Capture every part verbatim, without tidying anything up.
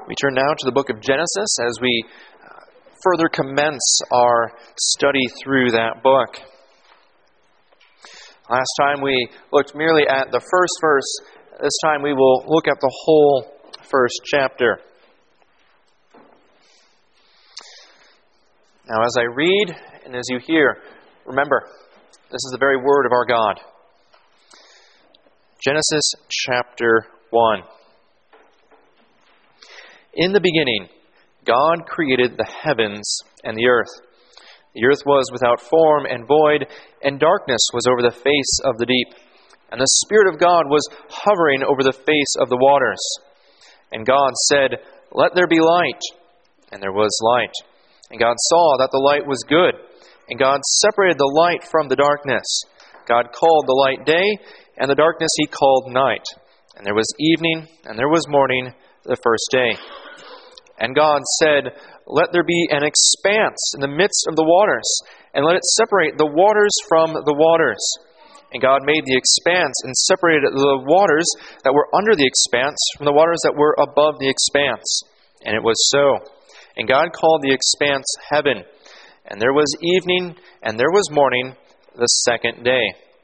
We turn now to the book of Genesis as we further commence our study through that book. Last time we looked merely at the first verse. This time we will look at the whole first chapter. Now, as I read and as you hear, remember, this is the very word of our God. Genesis chapter one. In the beginning, God created the heavens and the earth. The earth was without form and void, and darkness was over the face of the deep. And the Spirit of God was hovering over the face of the waters. And God said, "Let there be light." And there was light. And God saw that the light was good. And God separated the light from the darkness. God called the light day, and the darkness he called night. And there was evening, and there was morning, the first day. And God said, "Let there be an expanse in the midst of the waters, and let it separate the waters from the waters." And God made the expanse and separated the waters that were under the expanse from the waters that were above the expanse. And it was so. And God called the expanse heaven. And there was evening, and there was morning, the second day.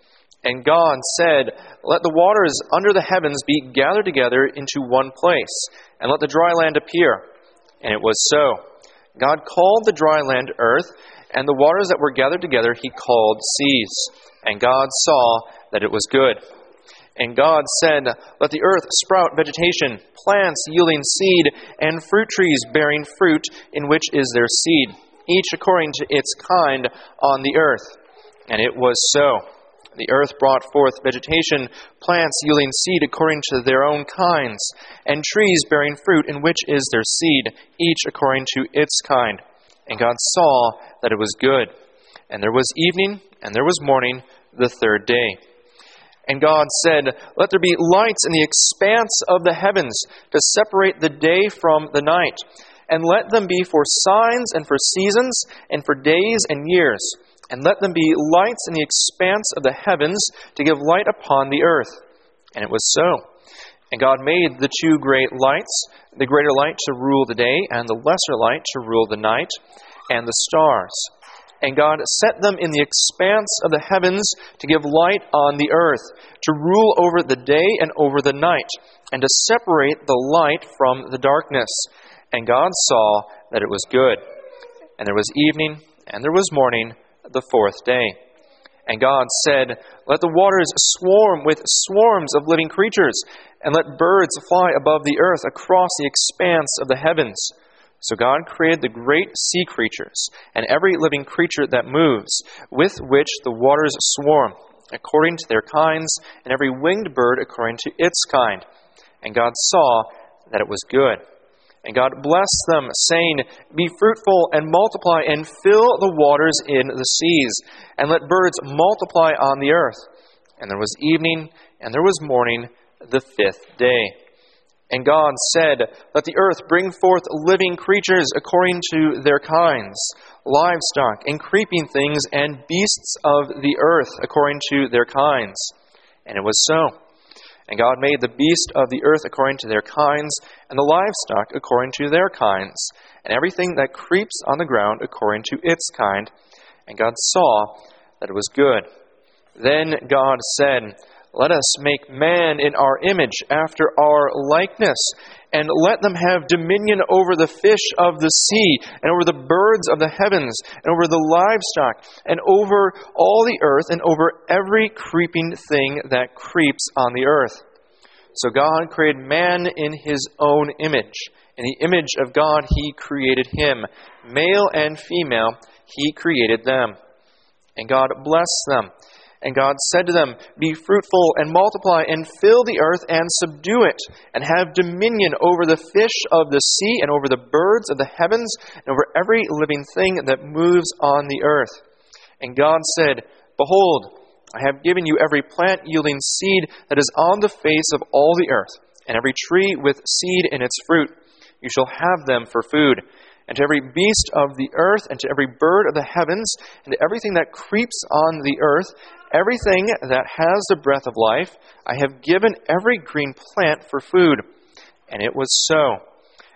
And God said, "Let the waters under the heavens be gathered together into one place, and let the dry land appear." And it was so. God called the dry land earth, and the waters that were gathered together he called seas. And God saw that it was good. And God said, "Let the earth sprout vegetation, plants yielding seed, and fruit trees bearing fruit in which is their seed, each according to its kind on the earth." And it was so. The earth brought forth vegetation, plants yielding seed according to their own kinds, and trees bearing fruit in which is their seed, each according to its kind. And God saw that it was good. And there was evening, and there was morning, the third day. And God said, "Let there be lights in the expanse of the heavens to separate the day from the night, and let them be for signs and for seasons and for days and years. And let them be lights in the expanse of the heavens to give light upon the earth." And it was so. And God made the two great lights, the greater light to rule the day, and the lesser light to rule the night, and the stars. And God set them in the expanse of the heavens to give light on the earth, to rule over the day and over the night, and to separate the light from the darkness. And God saw that it was good. And there was evening, and there was morning, the fourth day. And God said, "Let the waters swarm with swarms of living creatures, and let birds fly above the earth across the expanse of the heavens." So God created the great sea creatures, and every living creature that moves, with which the waters swarm, according to their kinds, and every winged bird according to its kind. And God saw that it was good. And God blessed them, saying, "Be fruitful and multiply, and fill the waters in the seas, and let birds multiply on the earth." And there was evening, and there was morning, the fifth day. And God said, "Let the earth bring forth living creatures according to their kinds, livestock, and creeping things, and beasts of the earth according to their kinds." And it was so. And God made the beast of the earth according to their kinds, and the livestock according to their kinds, and everything that creeps on the ground according to its kind. And God saw that it was good. Then God said, "Let us make man in our image, after our likeness, and let them have dominion over the fish of the sea, and over the birds of the heavens, and over the livestock, and over all the earth, and over every creeping thing that creeps on the earth." So God created man in his own image. In the image of God he created him. Male and female he created them. And God blessed them. And God said to them, "Be fruitful and multiply, and fill the earth and subdue it, and have dominion over the fish of the sea, and over the birds of the heavens, and over every living thing that moves on the earth." And God said, "Behold, I have given you every plant yielding seed that is on the face of all the earth, and every tree with seed in its fruit. You shall have them for food. And to every beast of the earth, and to every bird of the heavens, and to everything that creeps on the earth, everything that has the breath of life, I have given every green plant for food." And it was so.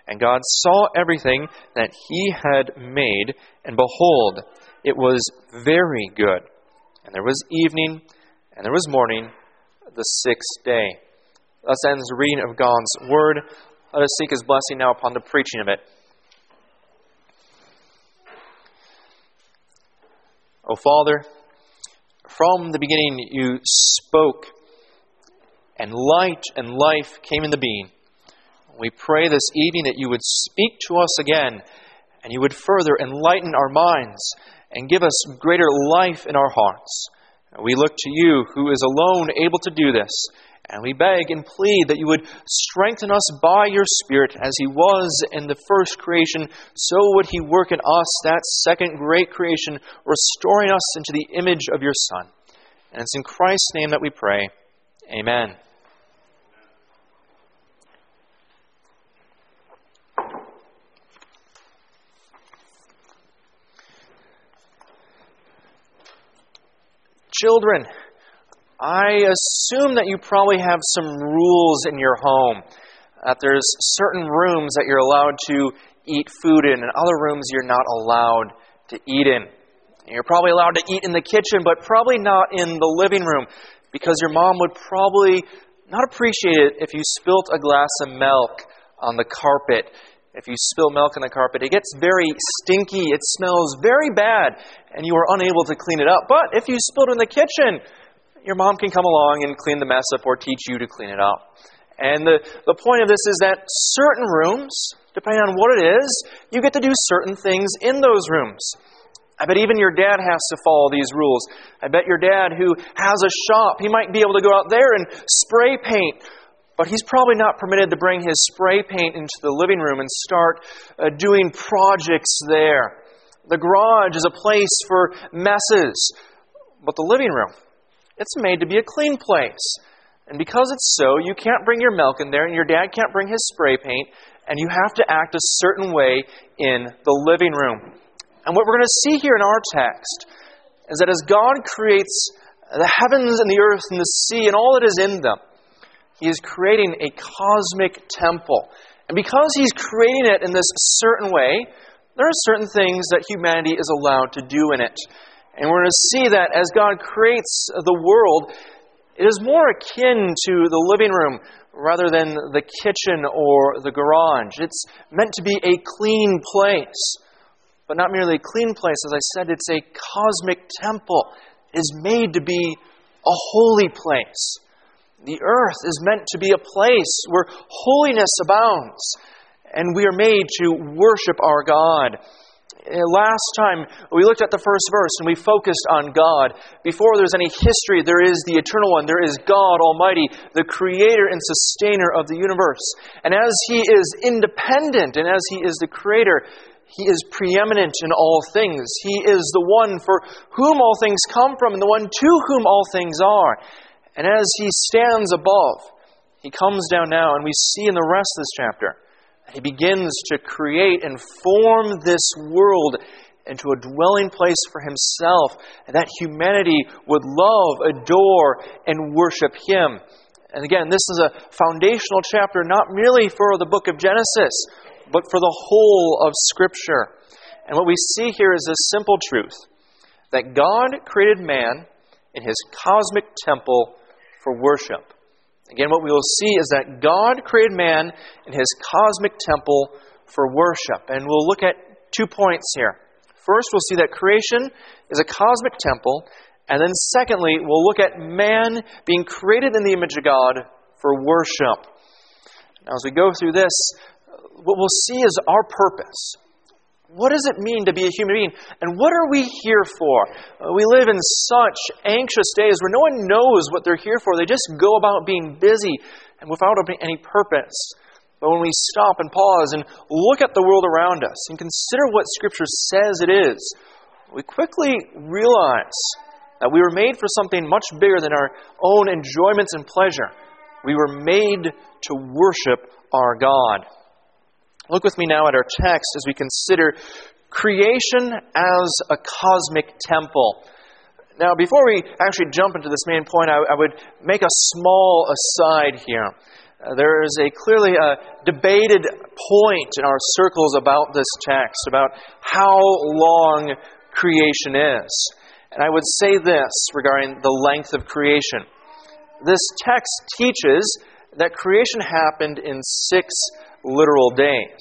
And God saw everything that He had made, and behold, it was very good. And there was evening, and there was morning, the sixth day. Thus ends the reading of God's Word. Let us seek His blessing now upon the preaching of it. O Father, from the beginning You spoke, and light and life came into being. We pray this evening that You would speak to us again, and You would further enlighten our minds and give us greater life in our hearts. We look to You, who is alone able to do this, and we beg and plead that You would strengthen us by Your Spirit. As He was in the first creation, so would He work in us that second great creation, restoring us into the image of Your Son. And it's in Christ's name that we pray. Amen. Children, I assume that you probably have some rules in your home. That there's certain rooms that you're allowed to eat food in and other rooms you're not allowed to eat in. You're probably allowed to eat in the kitchen, but probably not in the living room, because your mom would probably not appreciate it if you spilt a glass of milk on the carpet. If you spill milk on the carpet, it gets very stinky, it smells very bad, and you are unable to clean it up. But if you spill it in the kitchen, your mom can come along and clean the mess up or teach you to clean it up. And the, the point of this is that certain rooms, depending on what it is, you get to do certain things in those rooms. I bet even your dad has to follow these rules. I bet your dad, who has a shop, he might be able to go out there and spray paint, but he's probably not permitted to bring his spray paint into the living room and start uh, doing projects there. The garage is a place for messes, but the living room, it's made to be a clean place. And because it's so, you can't bring your milk in there, and your dad can't bring his spray paint, and you have to act a certain way in the living room. And what we're going to see here in our text is that as God creates the heavens and the earth and the sea and all that is in them, He is creating a cosmic temple. And because He's creating it in this certain way, there are certain things that humanity is allowed to do in it. And we're going to see that as God creates the world, it is more akin to the living room rather than the kitchen or the garage. It's meant to be a clean place. But not merely a clean place, as I said, it's a cosmic temple. It is made to be a holy place. The earth is meant to be a place where holiness abounds, and we are made to worship our God. Last time, we looked at the first verse, and we focused on God. Before there's any history, there is the Eternal One. There is God Almighty, the Creator and Sustainer of the universe. And as He is independent, and as He is the Creator, He is preeminent in all things. He is the one for whom all things come from, and the one to whom all things are. And as He stands above, He comes down now, and we see in the rest of this chapter that He begins to create and form this world into a dwelling place for Himself, and that humanity would love, adore, and worship Him. And again, this is a foundational chapter not merely for the book of Genesis, but for the whole of Scripture. And what we see here is this simple truth, that God created man in His cosmic temple for worship. Again, what we will see is that God created man in His cosmic temple for worship. And we'll look at two points here. First, we'll see that creation is a cosmic temple. And then secondly, we'll look at man being created in the image of God for worship. Now, as we go through this, what we'll see is our purpose. What does it mean to be a human being? And what are we here for? Uh, we live in such anxious days where no one knows what they're here for. They just go about being busy and without any purpose. But when we stop and pause and look at the world around us and consider what Scripture says it is, we quickly realize that we were made for something much bigger than our own enjoyments and pleasure. We were made to worship our God. Look with me now at our text as we consider creation as a cosmic temple. Now, before we actually jump into this main point, I, I would make a small aside here. Uh, there is a clearly a debated point in our circles about this text, about how long creation is. And I would say this regarding the length of creation. This text teaches that creation happened in six literal days.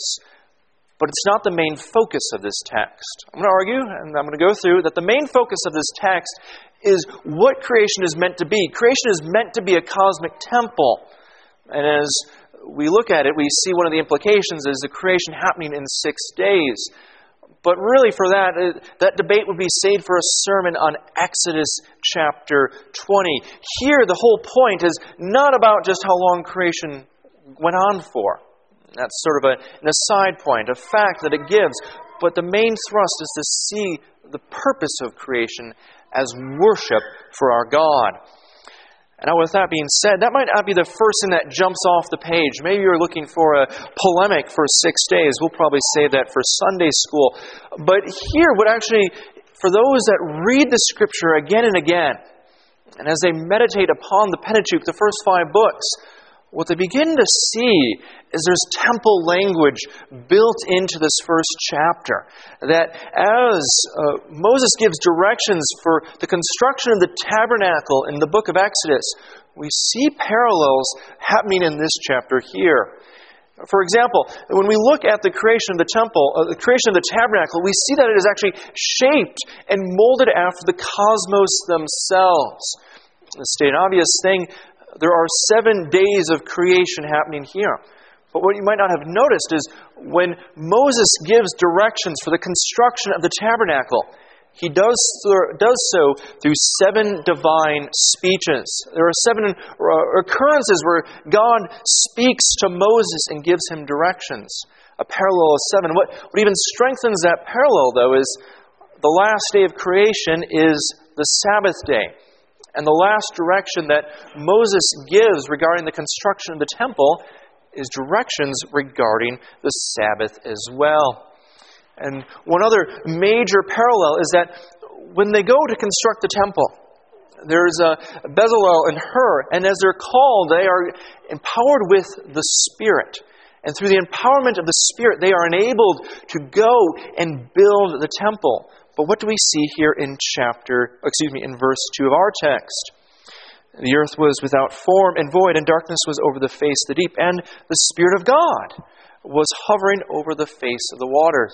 But it's not the main focus of this text. I'm going to argue, and I'm going to go through, that the main focus of this text is what creation is meant to be. Creation is meant to be a cosmic temple. And as we look at it, we see one of the implications is the creation happening in six days. But really for that, that debate would be saved for a sermon on Exodus chapter twenty. Here, the whole point is not about just how long creation went on for. That's sort of a, an aside point, a fact that it gives. But the main thrust is to see the purpose of creation as worship for our God. And now with that being said, that might not be the first thing that jumps off the page. Maybe you're looking for a polemic for six days. We'll probably save that for Sunday school. But here, what actually, for those that read the Scripture again and again, and as they meditate upon the Pentateuch, the first five books, what they begin to see is there's temple language built into this first chapter. That as uh, Moses gives directions for the construction of the tabernacle in the book of Exodus, we see parallels happening in this chapter here. For example, when we look at the creation of the temple, uh, the creation of the tabernacle, we see that it is actually shaped and molded after the cosmos themselves. To state an obvious thing, there are seven days of creation happening here. But what you might not have noticed is when Moses gives directions for the construction of the tabernacle, he does, does so through seven divine speeches. There are seven occurrences where God speaks to Moses and gives him directions. A parallel of seven. What, what even strengthens that parallel, though, is the last day of creation is the Sabbath day. And the last direction that Moses gives regarding the construction of the temple is directions regarding the Sabbath as well. And one other major parallel is that when they go to construct the temple, there's a Bezalel and Hur, and as they're called, they are empowered with the Spirit. And through the empowerment of the Spirit, they are enabled to go and build the temple. But what do we see here in chapter, excuse me, in verse two of our text? The earth was without form and void, and darkness was over the face of the deep, and the Spirit of God was hovering over the face of the waters.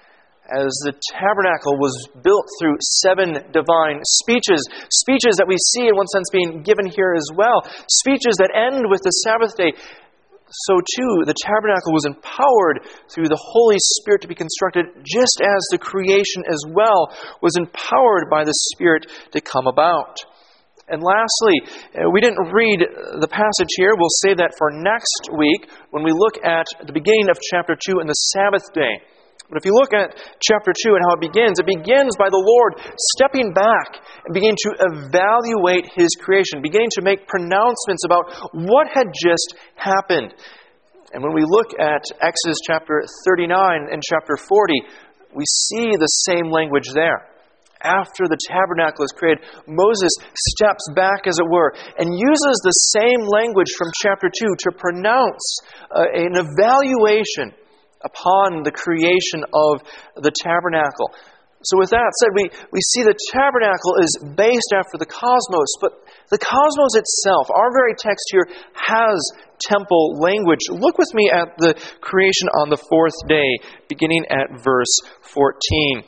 As the tabernacle was built through seven divine speeches, speeches that we see in one sense being given here as well, speeches that end with the Sabbath day, so too, the tabernacle was empowered through the Holy Spirit to be constructed, just as the creation as well was empowered by the Spirit to come about. And lastly, we didn't read the passage here. We'll save that for next week when we look at the beginning of chapter two and the Sabbath day. But if you look at chapter two and how it begins, it begins by the Lord stepping back and beginning to evaluate His creation, beginning to make pronouncements about what had just happened. And when we look at Exodus chapter thirty-nine and chapter forty, we see the same language there. After the tabernacle is created, Moses steps back, as it were, and uses the same language from chapter two to pronounce uh, an evaluation upon the creation of the tabernacle. So with that said, we, we see the tabernacle is based after the cosmos, but the cosmos itself, our very text here, has temple language. Look with me at the creation on the fourth day, beginning at verse fourteen.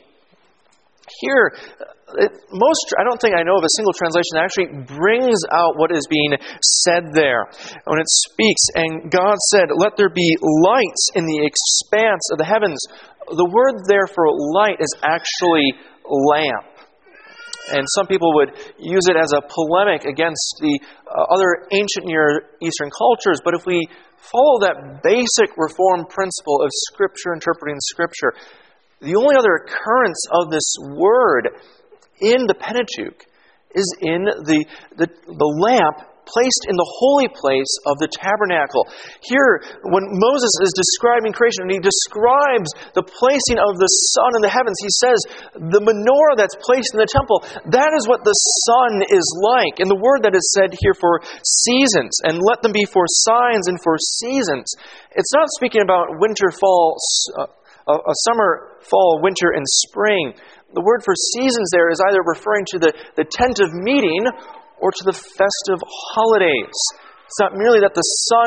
Here, it, most I don't think I know of a single translation that actually brings out what is being said there. When it speaks, and God said, "Let there be lights in the expanse of the heavens." The word there for light is actually lamp. And some people would use it as a polemic against the uh, other ancient Near Eastern cultures. But if we follow that basic Reformed principle of Scripture interpreting Scripture, the only other occurrence of this word in the Pentateuch is in the, the, the lamp placed in the holy place of the tabernacle. Here, when Moses is describing creation, and he describes the placing of the sun in the heavens, he says, the menorah that's placed in the temple, that is what the sun is like. And the word that is said here for seasons, and let them be for signs and for seasons. It's not speaking about winter, fall, uh, a summer, fall, winter, and spring. The word for seasons there is either referring to the, the tent of meeting or to the festive holidays. It's not merely that the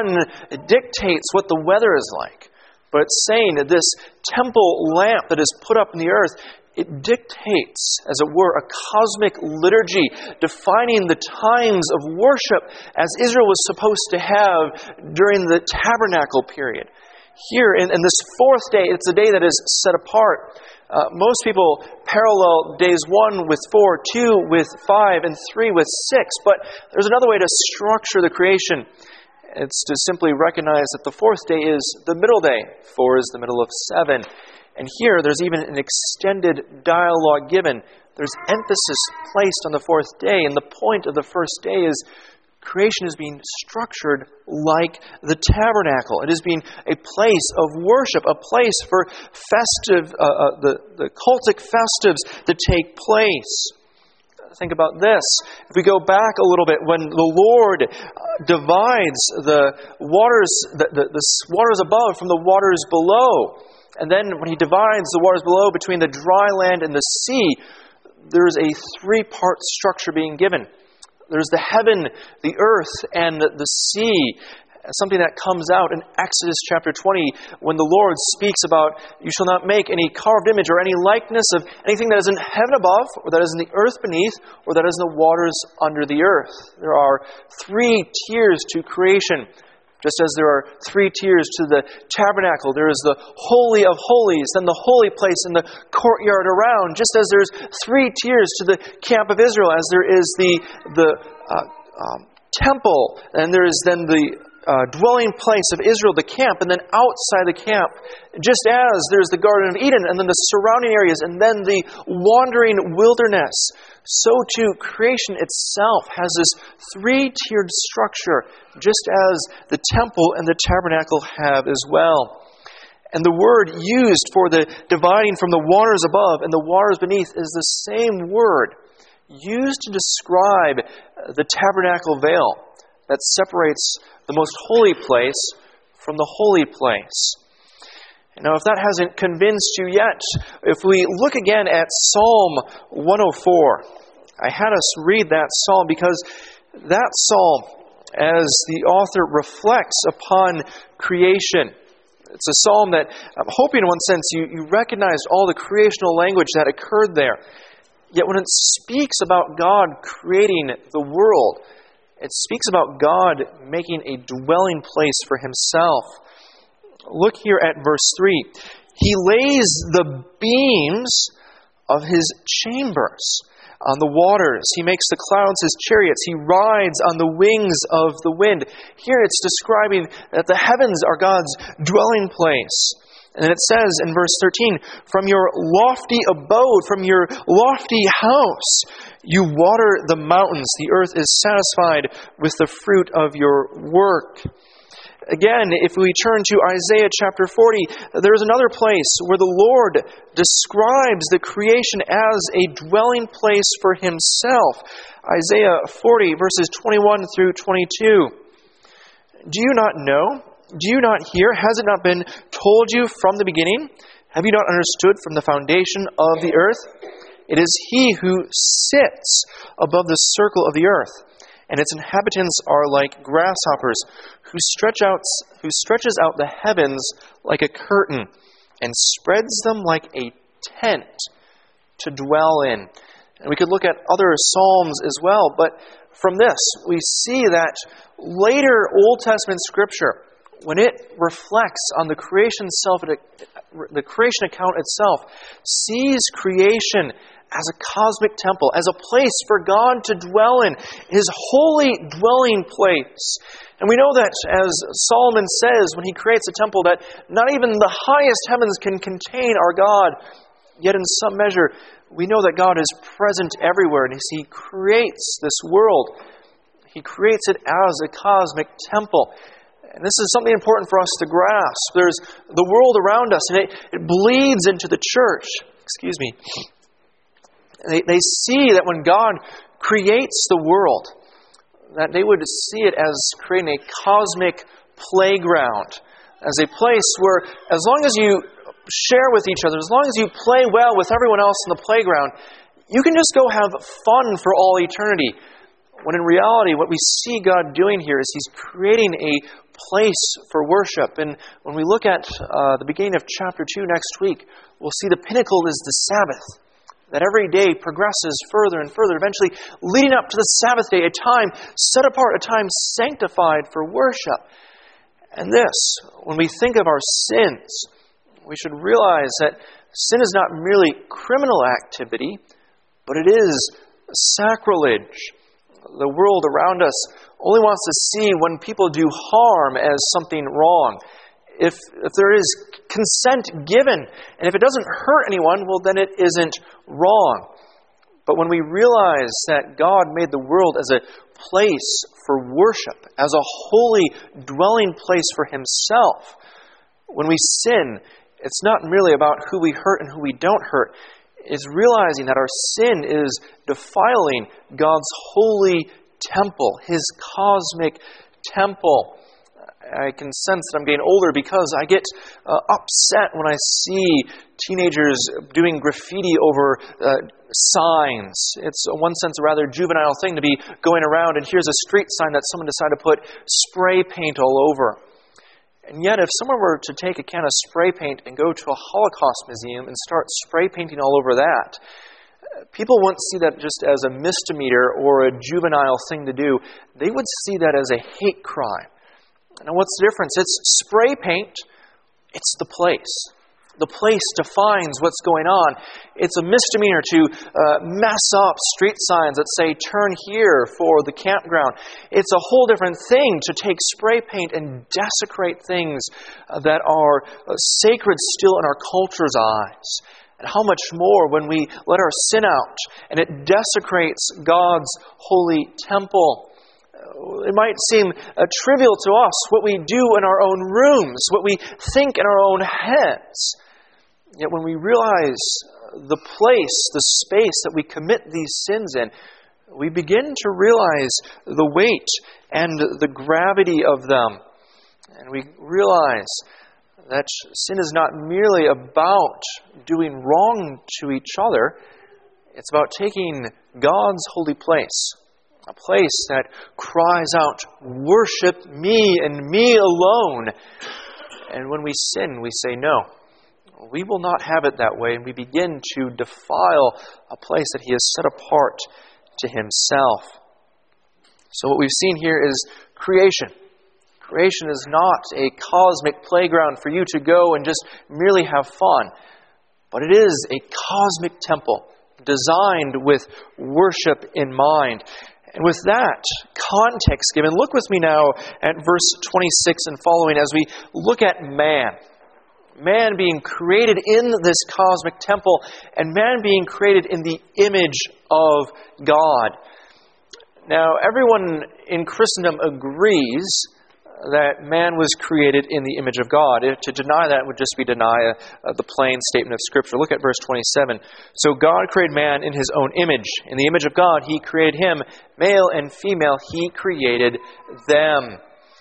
sun dictates what the weather is like, but it's saying that this temple lamp that is put up in the earth, it dictates, as it were, a cosmic liturgy defining the times of worship as Israel was supposed to have during the tabernacle period. Here, in, in this fourth day, it's a day that is set apart. Uh, most people parallel days one with four, two with five, and three with six. But there's another way to structure the creation. It's to simply recognize that the fourth day is the middle day. Four is the middle of seven. And here, there's even an extended dialogue given. There's emphasis placed on the fourth day. And the point of the first day is creation is being structured like the tabernacle. It is being a place of worship, a place for festive, uh, uh, the, the cultic festives to take place. Think about this. If we go back a little bit, when the Lord divides the waters, the, the, the waters above from the waters below, and then when He divides the waters below between the dry land and the sea, there is a three-part structure being given. There's the heaven, the earth, and the sea. Something that comes out in Exodus chapter twenty when the Lord speaks about, you shall not make any carved image or any likeness of anything that is in heaven above, or that is in the earth beneath, or that is in the waters under the earth. There are three tiers to creation. Just as there are three tiers to the tabernacle, there is the Holy of Holies, then the holy place in the courtyard around. Just as there's three tiers to the camp of Israel, as there is the the uh, um, temple, and there is then the uh, dwelling place of Israel, the camp, and then outside the camp, just as there's the Garden of Eden, and then the surrounding areas, and then the wandering wilderness, so too creation itself has this three-tiered structure, just as the temple and the tabernacle have as well. And the word used for the dividing from the waters above and the waters beneath is the same word used to describe the tabernacle veil that separates the most holy place from the holy place. Now, if that hasn't convinced you yet, if we look again at Psalm one oh four, I had us read that psalm because that psalm, as the author reflects upon creation, it's a psalm that I'm hoping in one sense you, you recognized all the creational language that occurred there. Yet when it speaks about God creating the world, it speaks about God making a dwelling place for Himself. Look here at verse three. He lays the beams of His chambers on the waters. He makes the clouds His chariots. He rides on the wings of the wind. Here it's describing that the heavens are God's dwelling place. And it says in verse thirteen, from your lofty abode, from your lofty house, you water the mountains. The earth is satisfied with the fruit of your work. Again, if we turn to Isaiah chapter forty, there's another place where the Lord describes the creation as a dwelling place for Himself. Isaiah forty, verses twenty-one through twenty-two. Do you not know? Do you not hear? Has it not been told you from the beginning? Have you not understood from the foundation of the earth? It is He who sits above the circle of the earth, and its inhabitants are like grasshoppers, who stretch out, who stretches out the heavens like a curtain, and spreads them like a tent to dwell in. And we could look at other psalms as well, but from this we see that later Old Testament Scripture, when it reflects on the creation self, the creation account itself, sees creation as a cosmic temple, as a place for God to dwell in, His holy dwelling place. And we know that, as Solomon says when he creates a temple, that not even the highest heavens can contain our God. Yet in some measure, we know that God is present everywhere, and as He creates this world, He creates it as a cosmic temple. And this is something important for us to grasp. There's the world around us, and it, it bleeds into the church. Excuse me. They, they see that when God creates the world, that they would see it as creating a cosmic playground, as a place where as long as you share with each other, as long as you play well with everyone else in the playground, you can just go have fun for all eternity. When in reality, what we see God doing here is He's creating a place for worship. And when we look at uh, the beginning of chapter two next week, we'll see the pinnacle is the Sabbath. That every day progresses further and further, eventually leading up to the Sabbath day, a time set apart, a time sanctified for worship. And this, when we think of our sins, we should realize that sin is not merely criminal activity, but it is sacrilege. The world around us only wants to see when people do harm as something wrong. If, if there is consent given, and if it doesn't hurt anyone, well, then it isn't wrong. But when we realize that God made the world as a place for worship, as a holy dwelling place for Himself, when we sin, it's not merely about who we hurt and who we don't hurt. It's realizing that our sin is defiling God's holy temple, His cosmic temple. I can sense that I'm getting older because I get uh, upset when I see teenagers doing graffiti over uh, signs. It's, in one sense, a rather juvenile thing to be going around and here's a street sign that someone decided to put spray paint all over. And yet, if someone were to take a can of spray paint and go to a Holocaust museum and start spray painting all over that, people wouldn't see that just as a misdemeanor or a juvenile thing to do. They would see that as a hate crime. Now, what's the difference? It's spray paint. It's the place. The place defines what's going on. It's a misdemeanor to uh, mess up street signs that say, turn here for the campground. It's a whole different thing to take spray paint and desecrate things uh, that are uh, sacred still in our culture's eyes. And how much more when we let our sin out and it desecrates God's holy temple. It might seem uh, trivial to us what we do in our own rooms, what we think in our own heads. Yet when we realize the place, the space that we commit these sins in, we begin to realize the weight and the gravity of them. And we realize that sin is not merely about doing wrong to each other. It's about taking God's holy place, a place that cries out, worship me and me alone. And when we sin, we say, no, we will not have it that way. And we begin to defile a place that He has set apart to Himself. So what we've seen here is creation. Creation is not a cosmic playground for you to go and just merely have fun. But it is a cosmic temple designed with worship in mind. And with that context given, look with me now at verse twenty-six and following as we look at man. Man being created in this cosmic temple and man being created in the image of God. Now, everyone in Christendom agrees that man was created in the image of God. To deny that would just be deny uh, the plain statement of Scripture. Look at verse twenty-seven. So God created man in His own image. In the image of God, He created him. Male and female, He created them.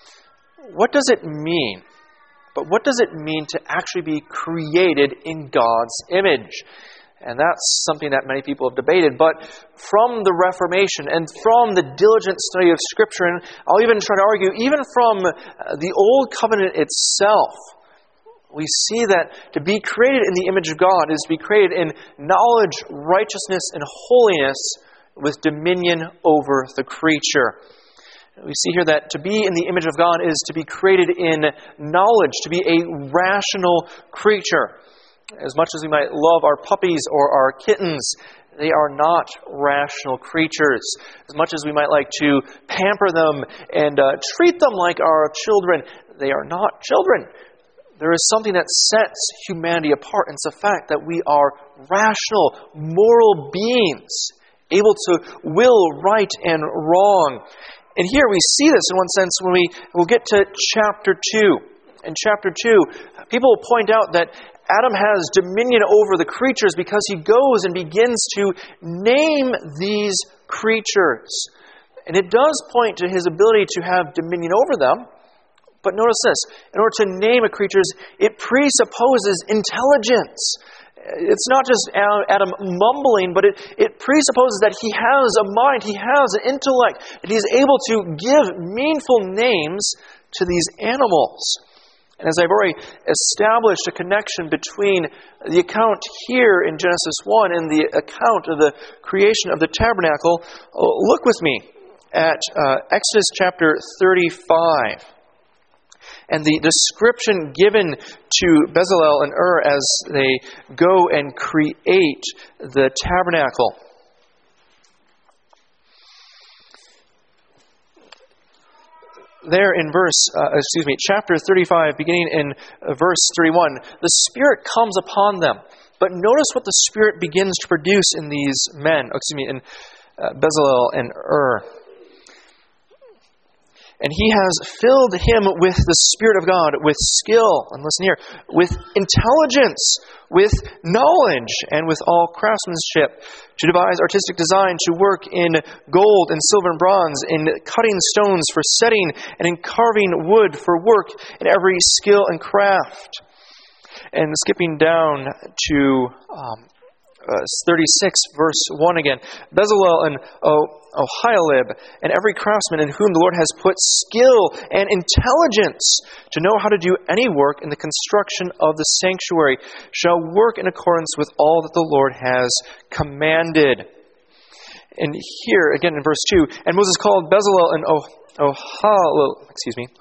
What does it mean? But what does it mean to actually be created in God's image? And that's something that many people have debated. But from the Reformation and from the diligent study of Scripture, and I'll even try to argue, even from the Old Covenant itself, we see that to be created in the image of God is to be created in knowledge, righteousness, and holiness with dominion over the creature. We see here that to be in the image of God is to be created in knowledge, to be a rational creature. As much as we might love our puppies or our kittens, they are not rational creatures. As much as we might like to pamper them and uh, treat them like our children, they are not children. There is something that sets humanity apart, and it's the fact that we are rational, moral beings, able to will right and wrong. And here we see this in one sense when we will get to chapter two. In chapter two, people will point out that Adam has dominion over the creatures because he goes and begins to name these creatures. And it does point to his ability to have dominion over them. But notice this, in order to name a creature, it presupposes intelligence. It's not just Adam mumbling, but it, it presupposes that he has a mind, he has an intellect, that he is able to give meaningful names to these animals. And as I've already established a connection between the account here in Genesis one and the account of the creation of the tabernacle, look with me at uh, Exodus chapter thirty-five. And the description given to Bezalel and Ur as they go and create the tabernacle. There in verse, uh, excuse me, chapter thirty-five, beginning in uh, verse thirty-one, the Spirit comes upon them. But notice what the Spirit begins to produce in these men, oh, excuse me, in uh, Bezalel and Ur. And he has filled him with the Spirit of God, with skill, and listen here, with intelligence, with knowledge, and with all craftsmanship, to devise artistic design, to work in gold and silver and bronze, in cutting stones for setting, and in carving wood for work, in every skill and craft. And skipping down to um, uh, thirty-six, verse one again, Bezalel and oh, Oholiab, and every craftsman in whom the Lord has put skill and intelligence to know how to do any work in the construction of the sanctuary, shall work in accordance with all that the Lord has commanded. And here, again in verse two, and Moses called Bezalel and Oholiab, excuse me,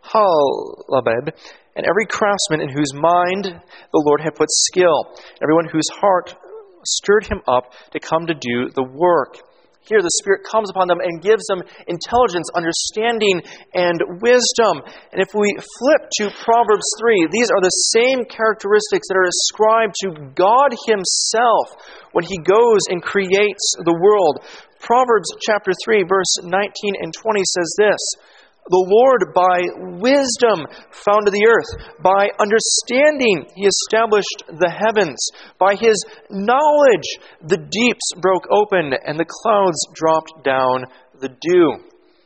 Oholiab, and every craftsman in whose mind the Lord had put skill, everyone whose heart stirred him up to come to do the work. Here the Spirit comes upon them and gives them intelligence, understanding, and wisdom. And if we flip to Proverbs three, these are the same characteristics that are ascribed to God Himself when He goes and creates the world. Proverbs chapter three, verse nineteen and twenty says this, "The Lord by wisdom founded the earth. By understanding He established the heavens. By His knowledge the deeps broke open and the clouds dropped down the dew."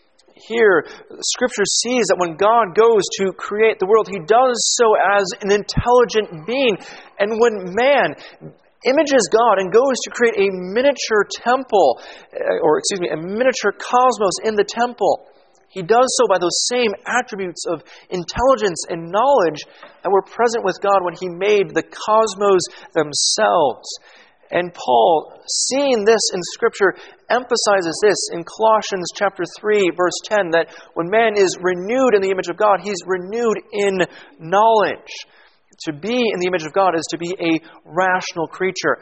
Here, Scripture sees that when God goes to create the world, He does so as an intelligent being. And when man images God and goes to create a miniature temple, or excuse me, a miniature cosmos in the temple, He does so by those same attributes of intelligence and knowledge that were present with God when He made the cosmos themselves. And Paul, seeing this in Scripture, emphasizes this in Colossians chapter three, verse ten, that when man is renewed in the image of God, he's renewed in knowledge. To be in the image of God is to be a rational creature.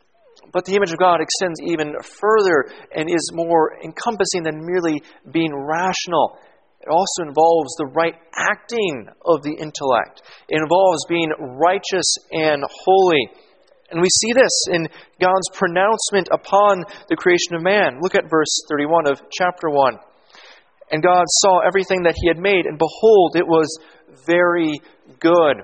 But the image of God extends even further and is more encompassing than merely being rational. It also involves the right acting of the intellect. It involves being righteous and holy. And we see this in God's pronouncement upon the creation of man. Look at verse thirty-one of chapter one. "And God saw everything that He had made, and behold, it was very good."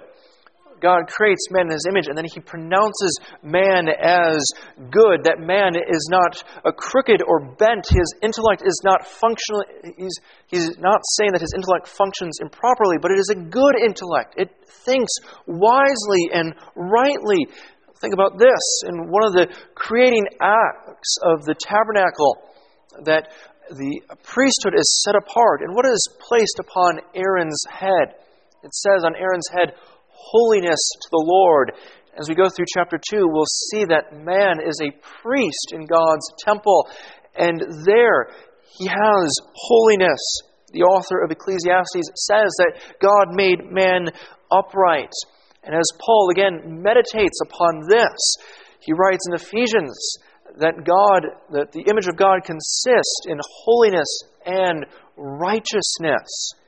God creates man in His image, and then He pronounces man as good, that man is not a crooked or bent. His intellect is not functional. He's, he's not saying that his intellect functions improperly, but it is a good intellect. It thinks wisely and rightly. Think about this. In one of the creating acts of the tabernacle, that the priesthood is set apart. And what is placed upon Aaron's head? It says on Aaron's head, "Holiness to the Lord." As we go through chapter two, we'll see that man is a priest in God's temple. And there he has holiness. The author of Ecclesiastes says that God made man upright. And as Paul again meditates upon this, he writes in Ephesians that God, that the image of God consists in holiness and righteousness.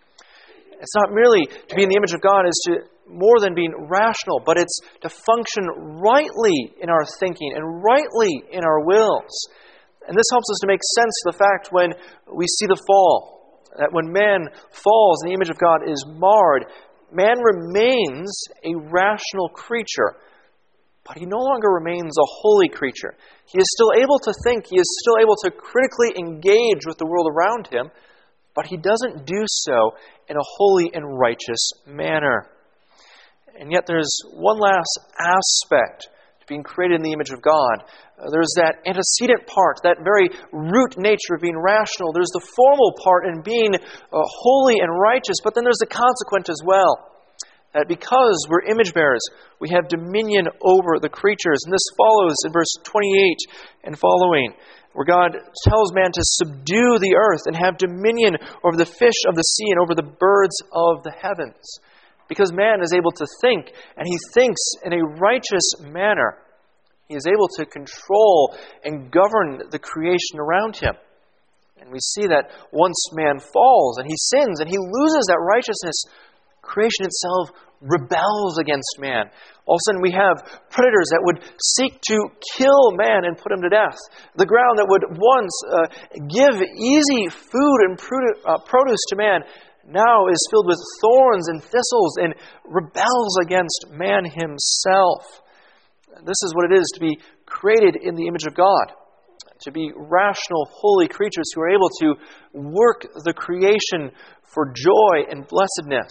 It's not merely to be in the image of God is to more than being rational, but it's to function rightly in our thinking and rightly in our wills. And this helps us to make sense of the fact when we see the fall, That when man falls and the image of God is marred, man remains a rational creature, but he no longer remains a holy creature. He is still able to think, he is still able to critically engage with the world around him, but he doesn't do so in a holy and righteous manner. And yet there's one last aspect to being created in the image of God. Uh, there's that antecedent part, that very root nature of being rational. There's the formal part in being uh, holy and righteous, but then there's the consequent as well. That because we're image bearers, we have dominion over the creatures. And this follows in verse twenty-eight and following, where God tells man to subdue the earth and have dominion over the fish of the sea and over the birds of the heavens. Because man is able to think, and he thinks in a righteous manner, he is able to control and govern the creation around him. And we see that once man falls and he sins and he loses that righteousness, creation itself rebels against man. All of a sudden we have predators that would seek to kill man and put him to death. The ground that would once uh, give easy food and produce to man now is filled with thorns and thistles and rebels against man himself. This is what it is to be created in the image of God, to be rational, holy creatures who are able to work the creation for joy and blessedness.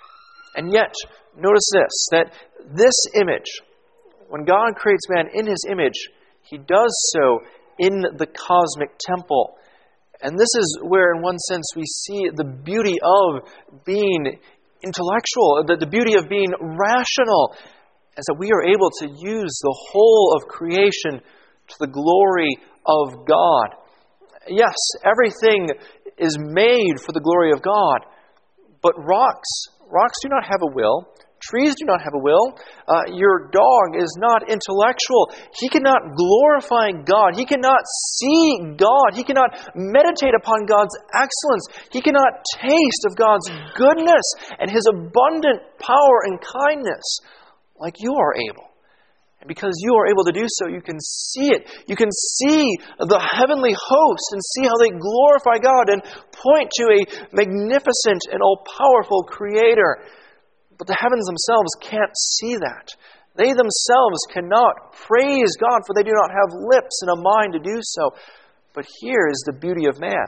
And yet, notice this, that this image, when God creates man in His image, He does so in the cosmic temple. And this is where, in one sense, we see the beauty of being intellectual, the, the beauty of being rational, is that we are able to use the whole of creation to the glory of God. Yes, everything is made for the glory of God, but rocks, rocks do not have a will. Trees do not have a will. Uh, your dog is not intellectual. He cannot glorify God. He cannot see God. He cannot meditate upon God's excellence. He cannot taste of God's goodness and His abundant power and kindness like you are able. And because you are able to do so, you can see it. You can see the heavenly host and see how they glorify God and point to a magnificent and all-powerful Creator. But the heavens themselves can't see that. They themselves cannot praise God, for they do not have lips and a mind to do so. But here is the beauty of man.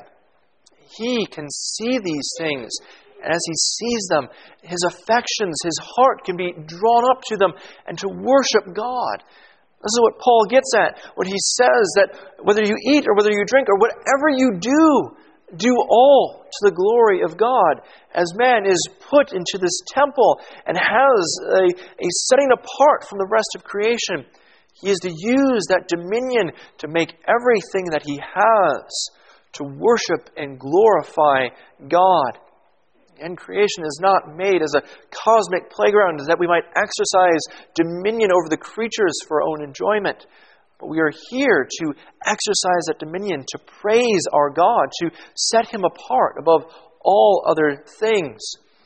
He can see these things. And as he sees them, his affections, his heart can be drawn up to them and to worship God. This is what Paul gets at when he says that whether you eat or whether you drink or whatever you do, do all to the glory of God. As man is put into this temple and has a, a setting apart from the rest of creation, he is to use that dominion to make everything that he has to worship and glorify God. And creation is not made as a cosmic playground that we might exercise dominion over the creatures for our own enjoyment. But we are here to exercise that dominion, to praise our God, to set Him apart above all other things.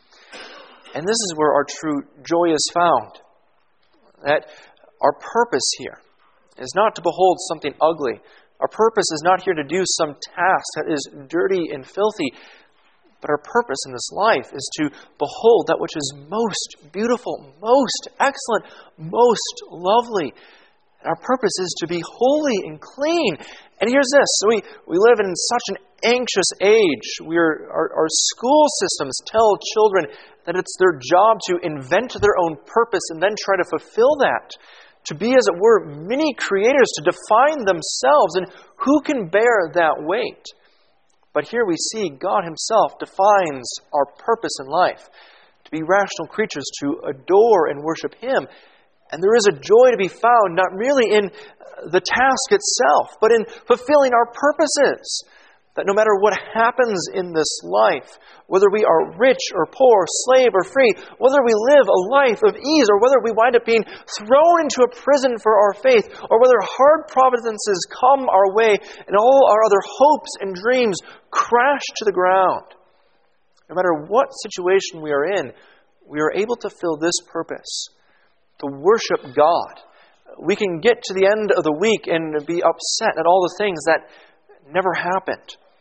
And this is where our true joy is found. That our purpose here is not to behold something ugly. Our purpose is not here to do some task that is dirty and filthy. But our purpose in this life is to behold that which is most beautiful, most excellent, most lovely. And our purpose is to be holy and clean. And here's this. So we, we live in such an anxious age. We are, our, our school systems tell children that it's their job to invent their own purpose and then try to fulfill that. To be, as it were, mini creators, to define themselves. And who can bear that weight? But here we see God Himself defines our purpose in life. To be rational creatures, to adore and worship Him. And there is a joy to be found, not merely in the task itself, but in fulfilling our purposes. That no matter what happens in this life, whether we are rich or poor, slave or free, whether we live a life of ease or whether we wind up being thrown into a prison for our faith, or whether hard providences come our way and all our other hopes and dreams crash to the ground. No matter what situation we are in, we are able to fill this purpose, to worship God. We can get to the end of the week and be upset at all the things that never happened.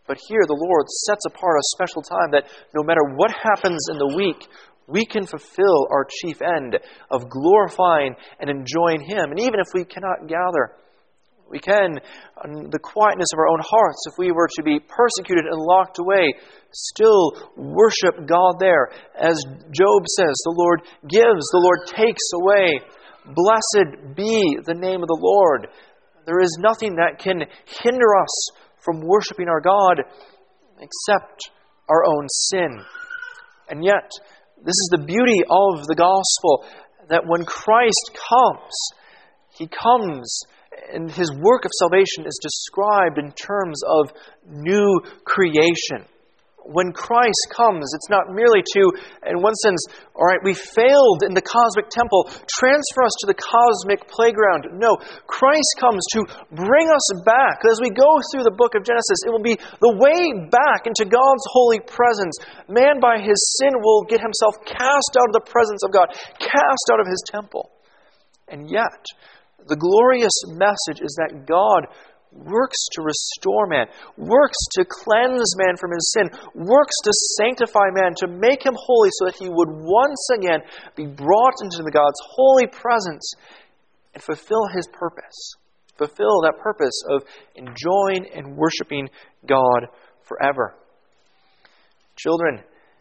But here the Lord sets apart a special time that no matter what happens in the week, we can fulfill our chief end of glorifying and enjoying Him. And even if we cannot gather, we can, in the quietness of our own hearts, if we were to be persecuted and locked away, still worship God there. As Job says, the Lord gives, the Lord takes away. Blessed be the name of the Lord. There is nothing that can hinder us from worshiping our God except our own sin. And yet, this is the beauty of the gospel, that when Christ comes, He comes and His work of salvation is described in terms of new creation. When Christ comes, it's not merely to, in one sense, all right, we failed in the cosmic temple, transfer us to the cosmic playground. No, Christ comes to bring us back. As we go through the book of Genesis, it will be the way back into God's holy presence. Man by his sin will get himself cast out of the presence of God, cast out of His temple. And yet, the glorious message is that God works to restore man, works to cleanse man from his sin, works to sanctify man, to make him holy so that he would once again be brought into the God's holy presence and fulfill His purpose. Fulfill that purpose of enjoying and worshiping God forever. Children,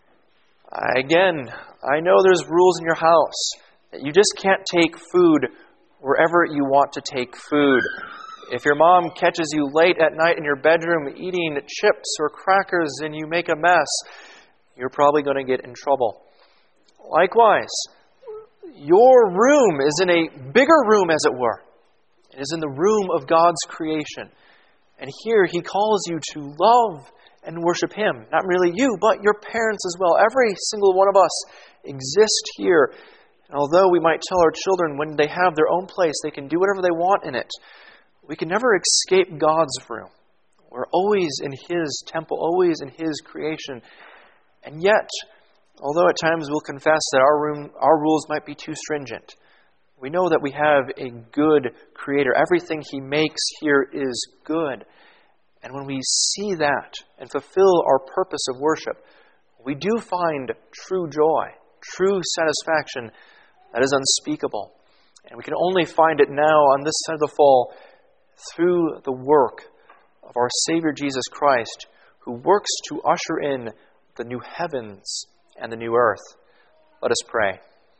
again, I know there's rules in your house that you just can't take food wherever you want to take food. If your mom catches you late at night in your bedroom eating chips or crackers and you make a mess, you're probably going to get in trouble. Likewise, your room is in a bigger room, as it were. It is in the room of God's creation. And here He calls you to love and worship Him. Not merely you, but your parents as well. Every single one of us exists here. And although we might tell our children when they have their own place, they can do whatever they want in it, we can never escape God's room. We're always in His temple, always in His creation. And yet, although at times we'll confess that our room, our rules might be too stringent, we know that we have a good Creator. Everything He makes here is good. And when we see that and fulfill our purpose of worship, we do find true joy, true satisfaction that is unspeakable. And we can only find it now on this side of the fall through the work of our Savior Jesus Christ, who works to usher in the new heavens and the new earth. Let us pray.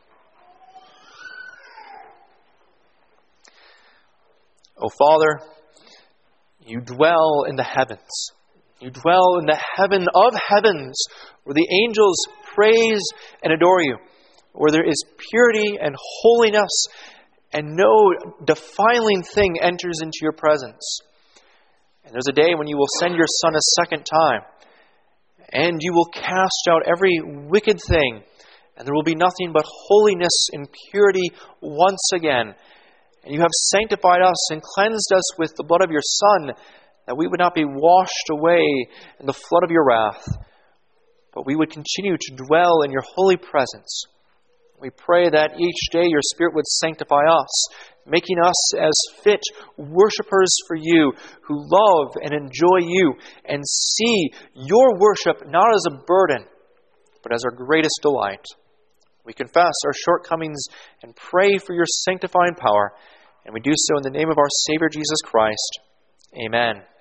O Father, You dwell in the heavens. You dwell in the heaven of heavens, where the angels praise and adore You, where there is purity and holiness, and no defiling thing enters into Your presence. And there's a day when You will send Your Son a second time, and You will cast out every wicked thing, and there will be nothing but holiness and purity once again. And You have sanctified us and cleansed us with the blood of Your Son, that we would not be washed away in the flood of Your wrath, but we would continue to dwell in Your holy presence. We pray that each day Your Spirit would sanctify us, making us as fit worshipers for You, who love and enjoy You, and see Your worship not as a burden, but as our greatest delight. We confess our shortcomings and pray for Your sanctifying power, and we do so in the name of our Savior Jesus Christ. Amen.